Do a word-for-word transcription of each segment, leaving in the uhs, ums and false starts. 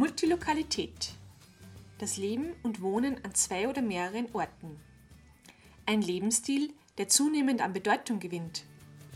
Multilokalität. Das Leben und Wohnen an zwei oder mehreren Orten. Ein Lebensstil, der zunehmend an Bedeutung gewinnt.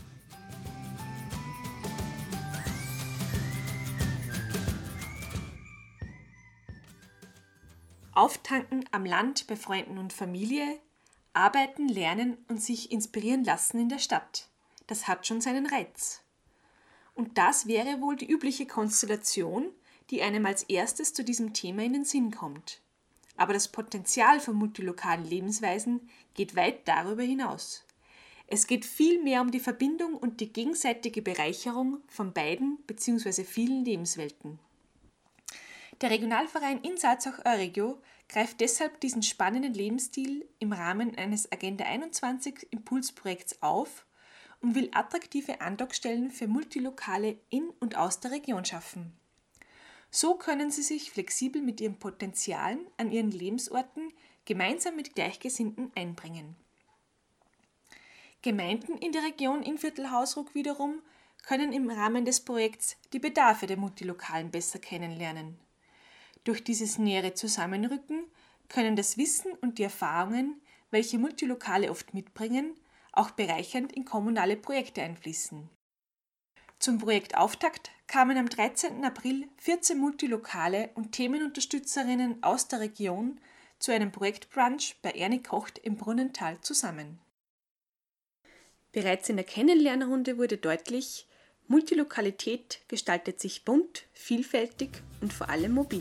Auftanken am Land bei Freunden und Familie, arbeiten, lernen und sich inspirieren lassen in der Stadt. Das hat schon seinen Reiz. Und das wäre wohl die übliche Konstellation, die einem als erstes zu diesem Thema in den Sinn kommt. Aber das Potenzial von multilokalen Lebensweisen geht weit darüber hinaus. Es geht vielmehr um die Verbindung und die gegenseitige Bereicherung von beiden bzw. vielen Lebenswelten. Der Regionalverein in Salzach-Euregio greift deshalb diesen spannenden Lebensstil im Rahmen eines Agenda einundzwanzig Impulsprojekts auf und will attraktive Andockstellen für Multilokale in und aus der Region schaffen. So können sie sich flexibel mit ihren Potenzialen an ihren Lebensorten gemeinsam mit Gleichgesinnten einbringen. Gemeinden in der Region Innviertel-Hausruck wiederum können im Rahmen des Projekts die Bedarfe der Multilokalen besser kennenlernen. Durch dieses nähere Zusammenrücken können das Wissen und die Erfahrungen, welche Multilokale oft mitbringen, auch bereichernd in kommunale Projekte einfließen. Zum Projektauftakt kamen am dreizehnten April vierzehn Multilokale und Themenunterstützerinnen aus der Region zu einem Projektbrunch bei Ernie Kocht im Brunnental zusammen. Bereits in der Kennenlernrunde wurde deutlich, Multilokalität gestaltet sich bunt, vielfältig und vor allem mobil.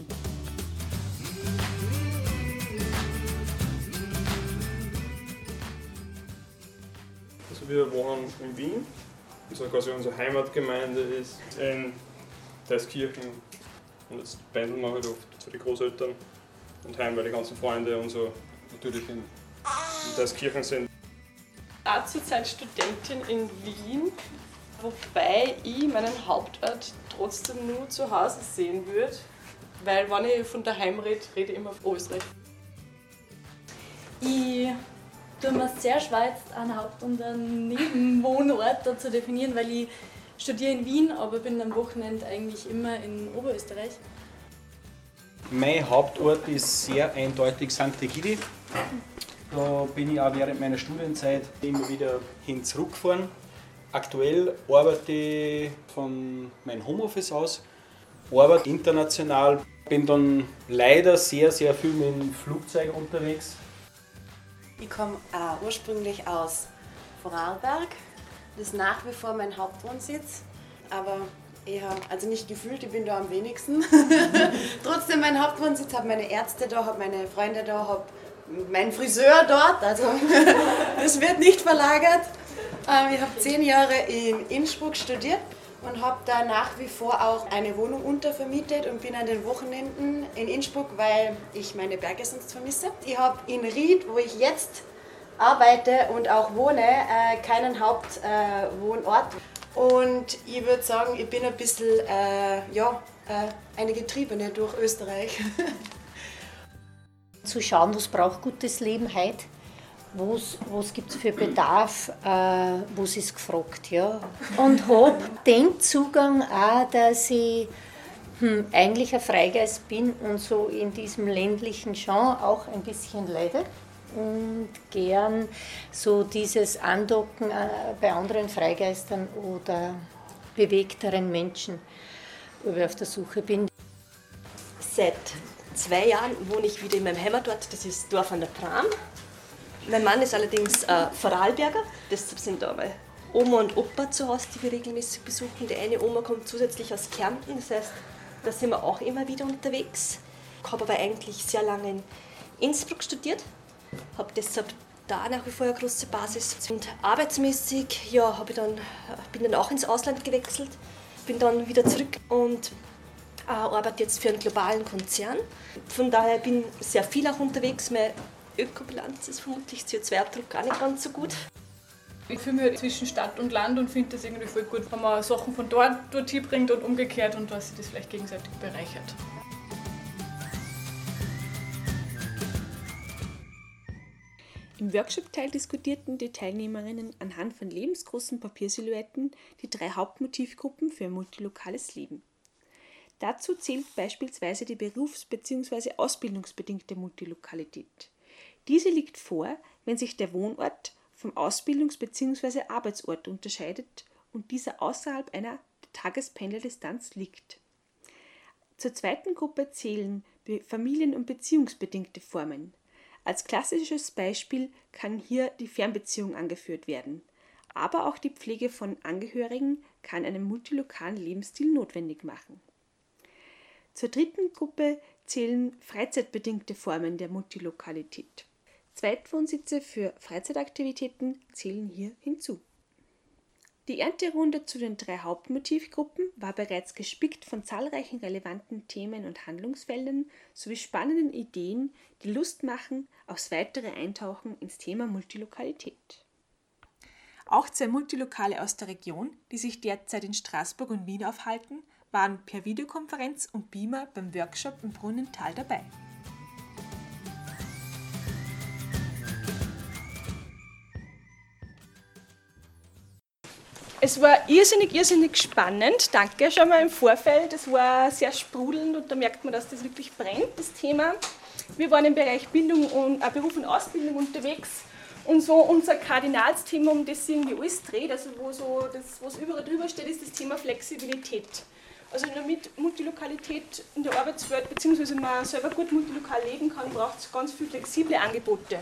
Also wir wohnen in Wien. Also quasi unsere Heimatgemeinde ist in Deiskirchen. Und jetzt pendeln wir halt oft zu den Großeltern und heim, weil die ganzen Freunde und so natürlich in Deiskirchen sind. Ich bin zurzeit Studentin in Wien, wobei ich meinen Hauptort trotzdem nur zu Hause sehen würde, weil wenn ich von daheim rede, rede ich immer auf Österreich. Ich tue mir sehr schwer, jetzt einen Haupt- und einen Nebenwohnort da zu definieren, weil ich studiere in Wien, aber bin am Wochenende eigentlich immer in Oberösterreich. Mein Hauptort ist sehr eindeutig Sankt Egidi. Da bin ich auch während meiner Studienzeit immer wieder hin zurückgefahren. Aktuell arbeite ich von meinem Homeoffice aus, arbeite international, bin dann leider sehr, sehr viel mit dem Flugzeug unterwegs. Ich komme äh, ursprünglich aus Vorarlberg, das ist nach wie vor mein Hauptwohnsitz, aber eher, also nicht gefühlt, ich bin da am wenigsten. Trotzdem mein Hauptwohnsitz, habe meine Ärzte da, habe meine Freunde da, habe meinen Friseur dort, also das wird nicht verlagert. Ähm, ich habe zehn Jahre in Innsbruck studiert und habe da nach wie vor auch eine Wohnung untervermietet und bin an den Wochenenden in Innsbruck, weil ich meine Berge sonst vermisse. Ich habe in Ried, wo ich jetzt arbeite und auch wohne, äh, keinen Hauptwohnort. Äh, und ich würde sagen, ich bin ein bisschen äh, ja, äh, eine Getriebene durch Österreich. Zu schauen, was braucht gutes Leben heute, was, was gibt es für Bedarf, äh, was ist gefragt. Ja. Und habe den Zugang auch, dass ich hm, eigentlich ein Freigeist bin und so in diesem ländlichen Genre auch ein bisschen leide und gern so dieses Andocken äh, bei anderen Freigeistern oder bewegteren Menschen, wo ich auf der Suche bin. Seit zwei Jahren wohne ich wieder in meinem Heimatort, das ist Dorf an der Pram. Mein Mann ist allerdings äh, Vorarlberger, deshalb sind da meine Oma und Opa zu Hause, die wir regelmäßig besuchen. Die eine Oma kommt zusätzlich aus Kärnten, das heißt, da sind wir auch immer wieder unterwegs. Ich habe aber eigentlich sehr lange in Innsbruck studiert, habe deshalb da nach wie vor eine große Basis. Und arbeitsmäßig ja, habe ich dann, bin dann auch ins Ausland gewechselt, bin dann wieder zurück und äh, arbeite jetzt für einen globalen Konzern. Von daher bin ich sehr viel auch unterwegs. Meine Ökobilanz ist vermutlich C O zwei Abdruck gar nicht ganz so gut. Ich fühle mich halt zwischen Stadt und Land und finde das irgendwie voll gut, wenn man Sachen von dort dorthin bringt und umgekehrt und dass sich das vielleicht gegenseitig bereichert. Im Workshop-Teil diskutierten die Teilnehmerinnen anhand von lebensgroßen Papiersilhouetten die drei Hauptmotivgruppen für ein multilokales Leben. Dazu zählt beispielsweise die berufs- bzw. ausbildungsbedingte Multilokalität. Diese liegt vor, wenn sich der Wohnort vom Ausbildungs- bzw. Arbeitsort unterscheidet und dieser außerhalb einer Tagespendeldistanz liegt. Zur zweiten Gruppe zählen familien- und beziehungsbedingte Formen. Als klassisches Beispiel kann hier die Fernbeziehung angeführt werden, aber auch die Pflege von Angehörigen kann einen multilokalen Lebensstil notwendig machen. Zur dritten Gruppe zählen freizeitbedingte Formen der Multilokalität. Zweitwohnsitze für Freizeitaktivitäten zählen hier hinzu. Die Ernterunde zu den drei Hauptmotivgruppen war bereits gespickt von zahlreichen relevanten Themen und Handlungsfeldern sowie spannenden Ideen, die Lust machen aufs weitere Eintauchen ins Thema Multilokalität. Auch zwei Multilokale aus der Region, die sich derzeit in Straßburg und Wien aufhalten, waren per Videokonferenz und Beamer beim Workshop im Brunnental dabei. Es war irrsinnig, irrsinnig spannend. Danke schon mal im Vorfeld. Es war sehr sprudelnd und da merkt man, dass das wirklich brennt, das Thema. Wir waren im Bereich Bildung und äh, Beruf und Ausbildung unterwegs und so unser Kardinalsthema, um das irgendwie alles dreht, also wo so das, was überall drüber steht, ist das Thema Flexibilität. Also in der Multilokalität in der Arbeitswelt, beziehungsweise man selber gut multilokal leben kann, braucht es ganz viele flexible Angebote.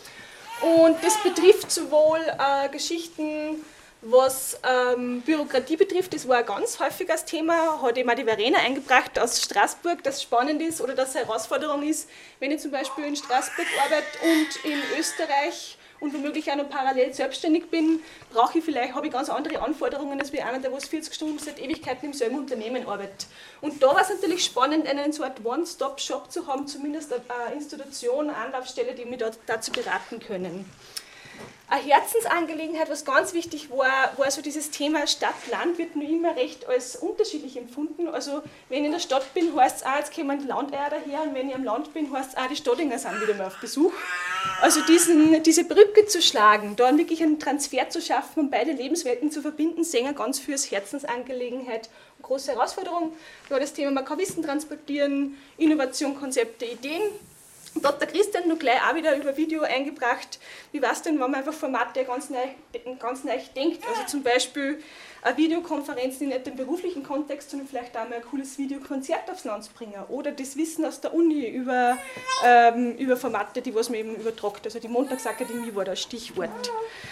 Und das betrifft sowohl äh, Geschichten, was ähm, Bürokratie betrifft, das war ein ganz häufiges Thema, hat eben auch die Verena eingebracht aus Straßburg, dass es spannend ist oder dass es eine Herausforderung ist, wenn ich zum Beispiel in Straßburg arbeite und in Österreich und womöglich auch noch parallel selbstständig bin, brauche ich vielleicht, habe ich ganz andere Anforderungen als wie einer, der was vierzig Stunden seit Ewigkeiten im selben Unternehmen arbeitet. Und da war es natürlich spannend, einen so Art One-Stop-Shop zu haben, zumindest eine Institution, eine Anlaufstelle, die mich dazu beraten können. Eine Herzensangelegenheit, was ganz wichtig war, war so dieses Thema Stadt-Land, wird nur immer recht als unterschiedlich empfunden. Also wenn ich in der Stadt bin, heißt es auch, jetzt kommen die Landeier daher, und wenn ich am Land bin, heißt es auch, die Stadinger sind wieder mal auf Besuch. Also diesen, diese Brücke zu schlagen, da wirklich einen Transfer zu schaffen und beide Lebenswelten zu verbinden, sehen wir ganz viel als Herzensangelegenheit. Eine große Herausforderung war das Thema, man kann Wissen transportieren, Innovation, Konzepte, Ideen. Und da hat der Christian noch gleich auch wieder über Video eingebracht, wie war es denn, wenn man einfach Formate ganz neu, ganz neu denkt. Also zum Beispiel eine Videokonferenz, die nicht im beruflichen Kontext, sondern vielleicht auch mal ein cooles Videokonzert aufs Land bringen. Oder das Wissen aus der Uni über, ähm, über Formate, die was man eben übertragt. Also die Montagsakademie war das Stichwort.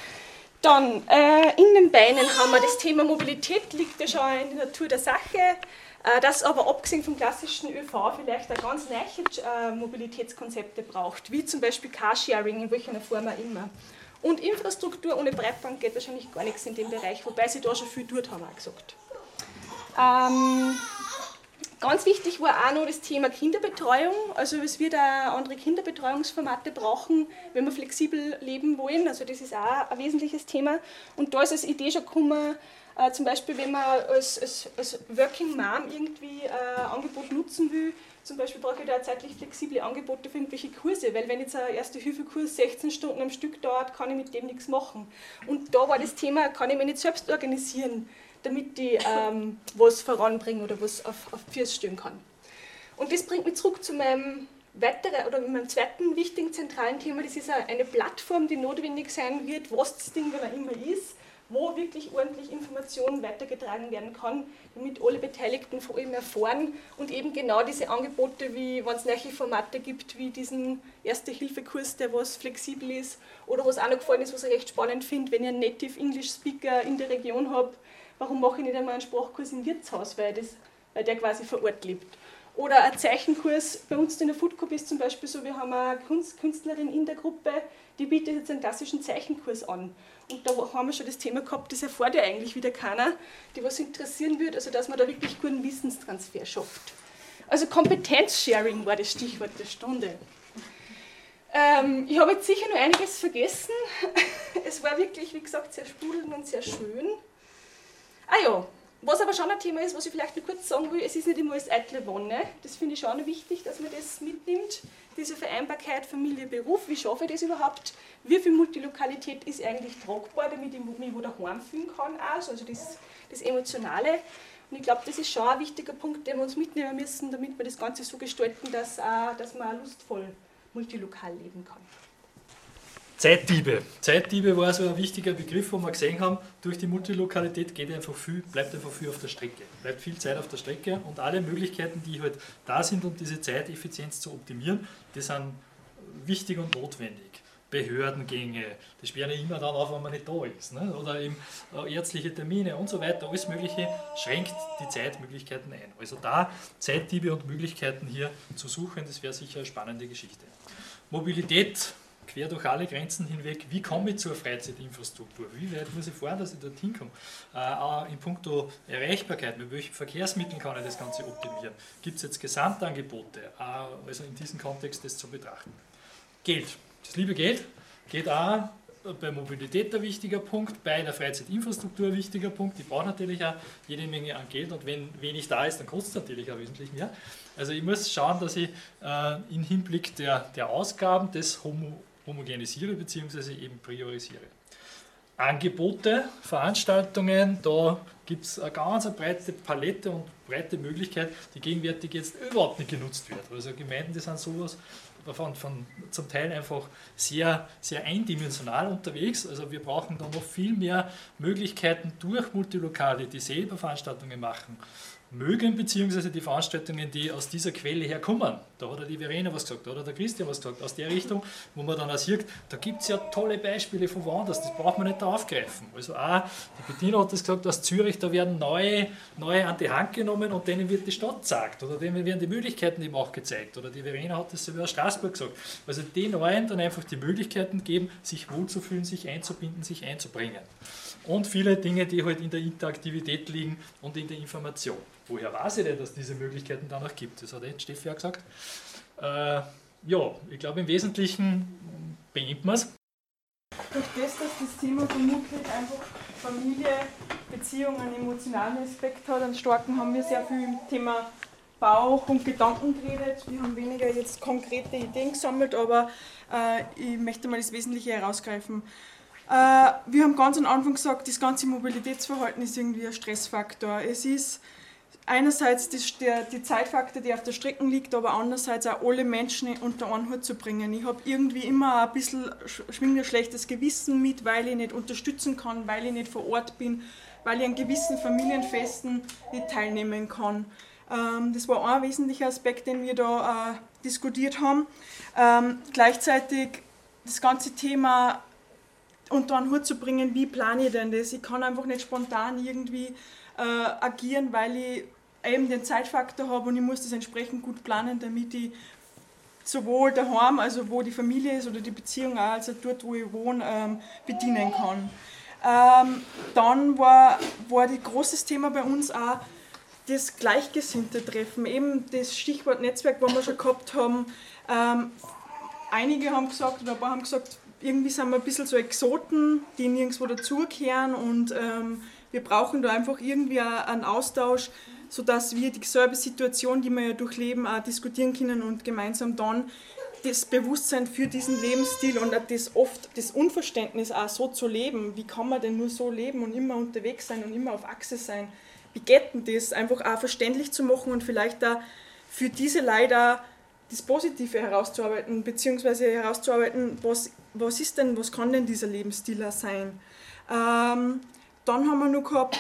Dann äh, in den Beinen haben wir das Thema Mobilität, liegt ja schon in der Natur der Sache. Das aber abgesehen vom klassischen ÖV vielleicht auch ganz neue Mobilitätskonzepte braucht, wie zum Beispiel Carsharing, in welcher Form auch immer. Und Infrastruktur ohne Breitband geht wahrscheinlich gar nichts in dem Bereich, wobei sie da schon viel tut, haben wir auch gesagt. Ähm, ganz wichtig war auch noch das Thema Kinderbetreuung, also es wird auch andere Kinderbetreuungsformate brauchen, wenn wir flexibel leben wollen, also das ist auch ein wesentliches Thema. Und da ist als Idee schon gekommen, Äh, zum Beispiel, wenn man als, als, als Working Mom irgendwie ein äh, Angebot nutzen will, zum Beispiel brauche ich da zeitlich flexible Angebote für irgendwelche Kurse, weil wenn jetzt ein Erste-Hilfe-Kurs sechzehn Stunden am Stück dauert, kann ich mit dem nichts machen. Und da war das Thema, kann ich mich nicht selbst organisieren, damit ich ähm, was voranbringen oder was auf, auf Füße stellen kann. Und das bringt mich zurück zu meinem weiteren oder meinem zweiten wichtigen zentralen Thema, das ist eine Plattform, die notwendig sein wird, was das Ding wenn er immer ist, wo wirklich ordentlich Informationen weitergetragen werden kann, damit alle Beteiligten vor allem erfahren und eben genau diese Angebote, wie wenn es neue Formate gibt, wie diesen Erste-Hilfe-Kurs, der was flexibel ist, oder was auch noch gefallen ist, was ich recht spannend finde, wenn ich einen Native English Speaker in der Region habe, warum mache ich nicht einmal einen Sprachkurs im Wirtshaus, weil, das, weil der quasi vor Ort lebt. Oder ein Zeichenkurs, bei uns in der Foodcup ist zum Beispiel so, wir haben eine Künstlerin in der Gruppe, die bietet jetzt einen klassischen Zeichenkurs an. Und da haben wir schon das Thema gehabt, das erfährt ja eigentlich wieder keiner, die was interessieren würde, also dass man da wirklich guten Wissenstransfer schafft. Also Kompetenzsharing war das Stichwort der Stunde. Ähm, ich habe jetzt sicher noch einiges vergessen. Es war wirklich, wie gesagt, sehr sprudelnd und sehr schön. Ah ja, was aber schon ein Thema ist, was ich vielleicht noch kurz sagen will, es ist nicht immer das eitle Wonne. Das finde ich schon noch wichtig, dass man das mitnimmt. Diese Vereinbarkeit Familie, Beruf, wie schaffe ich das überhaupt? Wie viel Multilokalität ist eigentlich tragbar, damit ich mich wo daheim fühlen kann? Also das, das Emotionale. Und ich glaube, das ist schon ein wichtiger Punkt, den wir uns mitnehmen müssen, damit wir das Ganze so gestalten, dass, auch, dass man auch lustvoll multilokal leben kann. Zeitdiebe. Zeitdiebe war so ein wichtiger Begriff, wo wir gesehen haben, durch die Multilokalität geht einfach viel, bleibt einfach viel auf der Strecke. Bleibt viel Zeit auf der Strecke und alle Möglichkeiten, die halt da sind, um diese Zeiteffizienz zu optimieren, die sind wichtig und notwendig. Behördengänge, die sperren ja immer dann auf, wenn man nicht da ist. Ne? Oder eben ärztliche Termine und so weiter, alles Mögliche schränkt die Zeitmöglichkeiten ein. Also da Zeitdiebe und Möglichkeiten hier zu suchen, das wäre sicher eine spannende Geschichte. Mobilität quer durch alle Grenzen hinweg. Wie komme ich zur Freizeitinfrastruktur? Wie weit muss ich fahren, dass ich dorthin komme? Äh, auch in puncto Erreichbarkeit, mit welchen Verkehrsmitteln kann ich das Ganze optimieren? Gibt es jetzt Gesamtangebote? Äh, also in diesem Kontext das zu betrachten. Geld. Das liebe Geld geht auch bei Mobilität ein wichtiger Punkt, bei der Freizeitinfrastruktur ein wichtiger Punkt. Die braucht natürlich auch jede Menge an Geld und wenn wenig da ist, dann kostet es natürlich auch wesentlich mehr. Also ich muss schauen, dass ich äh, im Hinblick der, der Ausgaben das homo homogenisiere bzw. eben priorisiere. Angebote, Veranstaltungen, da gibt es eine ganz breite Palette und breite Möglichkeit, die gegenwärtig jetzt überhaupt nicht genutzt wird. Also Gemeinden, die sind sowas von, von zum Teil einfach sehr, sehr eindimensional unterwegs. Also wir brauchen da noch viel mehr Möglichkeiten durch Multilokale, die selber Veranstaltungen machen mögen, beziehungsweise die Veranstaltungen, die aus dieser Quelle herkommen. Da hat die Verena was gesagt, da hat der Christian was gesagt, aus der Richtung, wo man dann auch sieht, da gibt es ja tolle Beispiele von woanders, das braucht man nicht da aufgreifen. Also auch, die Bettina hat das gesagt, aus Zürich, da werden neue, neue an die Hand genommen und denen wird die Stadt gezeigt, oder denen werden die Möglichkeiten eben auch gezeigt, oder die Verena hat das sogar aus Straßburg gesagt. Also den Neuen dann einfach die Möglichkeiten geben, sich wohlzufühlen, sich einzubinden, sich einzubringen. Und viele Dinge, die halt in der Interaktivität liegen und in der Information. Woher weiß ich denn, dass es diese Möglichkeiten dann auch gibt? Das hat eh Steffi ja gesagt. Äh, ja, ich glaube im Wesentlichen beenden wir es. Durch das, dass das Thema vermutlich einfach Familie, Beziehung einen emotionalen Aspekt hat, einen starken, haben wir sehr viel im Thema Bauch und Gedanken geredet. Wir haben weniger jetzt konkrete Ideen gesammelt, aber äh, ich möchte mal das Wesentliche herausgreifen. Äh, wir haben ganz am Anfang gesagt, das ganze Mobilitätsverhalten ist irgendwie ein Stressfaktor. Es ist einerseits das, der, die Zeitfaktor, die auf der Strecke liegt, aber andererseits auch alle Menschen unter einen Hut zu bringen. Ich habe irgendwie immer ein bisschen schwingt ein schlechtes Gewissen mit, weil ich nicht unterstützen kann, weil ich nicht vor Ort bin, weil ich an gewissen Familienfesten nicht teilnehmen kann. Ähm, das war ein wesentlicher Aspekt, den wir da äh, diskutiert haben. Ähm, gleichzeitig das ganze Thema unter einen Hut zu bringen, wie plane ich denn das? Ich kann einfach nicht spontan irgendwie äh, agieren, weil ich eben den Zeitfaktor habe und ich muss das entsprechend gut planen, damit ich sowohl daheim, also wo die Familie ist oder die Beziehung auch, also dort, wo ich wohne, ähm, bedienen kann. Ähm, dann war, war das großes Thema bei uns auch das gleichgesinnte Treffen, eben das Stichwort Netzwerk, was wir schon gehabt haben. Ähm, einige haben gesagt, oder ein paar haben gesagt, irgendwie sind wir ein bisschen so Exoten, die nirgendwo dazugehören und ähm, wir brauchen da einfach irgendwie einen Austausch, sodass wir dieselbe Situation, die wir ja durchleben, auch diskutieren können und gemeinsam dann das Bewusstsein für diesen Lebensstil und das oft das Unverständnis auch so zu leben. Wie kann man denn nur so leben und immer unterwegs sein und immer auf Achse sein? Wie geht denn das? Einfach auch verständlich zu machen und vielleicht auch für diese Leute das Positive herauszuarbeiten, beziehungsweise herauszuarbeiten, was, was ist denn, was kann denn dieser Lebensstil auch sein? Ähm, dann haben wir noch gehabt,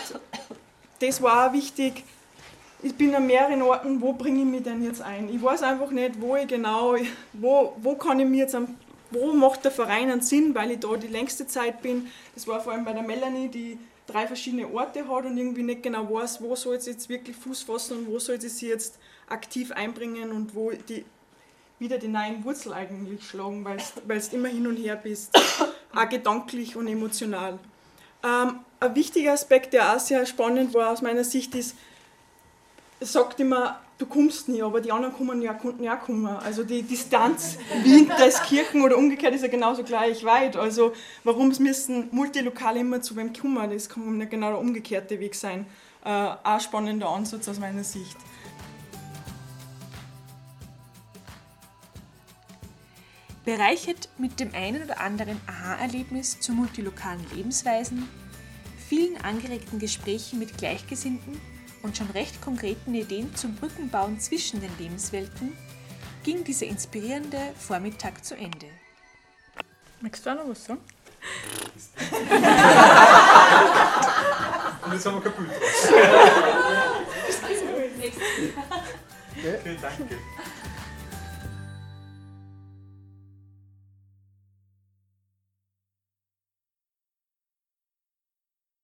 das war auch wichtig, ich bin an mehreren Orten, wo bringe ich mich denn jetzt ein? Ich weiß einfach nicht, wo ich genau, wo, wo kann ich mir jetzt, wo macht der Verein einen Sinn, weil ich da die längste Zeit bin. Das war vor allem bei der Melanie, die drei verschiedene Orte hat und irgendwie nicht genau weiß, wo soll es jetzt wirklich Fuß fassen und wo soll sie sich jetzt aktiv einbringen und wo die wieder die neuen Wurzel eigentlich schlagen, weil du immer hin und her bist, auch gedanklich und emotional. Ähm, ein wichtiger Aspekt, der auch sehr spannend war aus meiner Sicht, ist, es sagt immer, du kommst nie, aber die anderen kommen ja, konnten ja auch kommen. Also die Distanz Wien-Deiskirchen oder umgekehrt ist ja genauso gleich weit. Also warum müssen Multilokale immer zu wem kommen? Das kann ja genau der umgekehrte Weg sein. Äh, auch ein spannender Ansatz aus meiner Sicht. Bereichert mit dem einen oder anderen Aha-Erlebnis zu multilokalen Lebensweisen, vielen angeregten Gesprächen mit Gleichgesinnten und schon recht konkreten Ideen zum Brückenbauen zwischen den Lebenswelten ging dieser inspirierende Vormittag zu Ende. Möchtest du auch noch was sagen? Und jetzt haben wir kein Bild draus. Okay, danke.